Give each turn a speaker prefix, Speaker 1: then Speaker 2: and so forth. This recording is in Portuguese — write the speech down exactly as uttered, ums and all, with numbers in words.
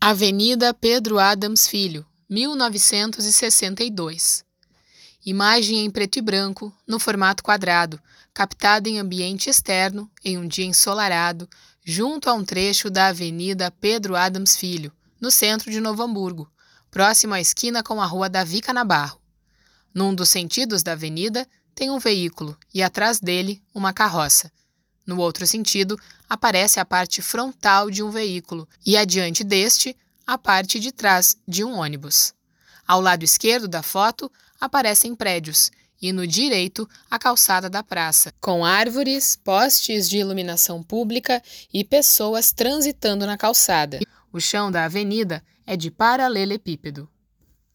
Speaker 1: Avenida Pedro Adams Filho, mil novecentos e sessenta e dois. Imagem em preto e branco, no formato quadrado, captada em ambiente externo, em um dia ensolarado, junto a um trecho da Avenida Pedro Adams Filho, no centro de Novo Hamburgo, próximo à esquina com a Rua Davi Canabarro. Num dos sentidos da avenida, tem um veículo e atrás dele, uma carroça. No outro sentido, aparece a parte frontal de um veículo e adiante deste, a parte de trás de um ônibus. Ao lado esquerdo da foto, aparecem prédios e no direito, a calçada da praça, com árvores, postes de iluminação pública e pessoas transitando na calçada. O chão da avenida é de paralelepípedo.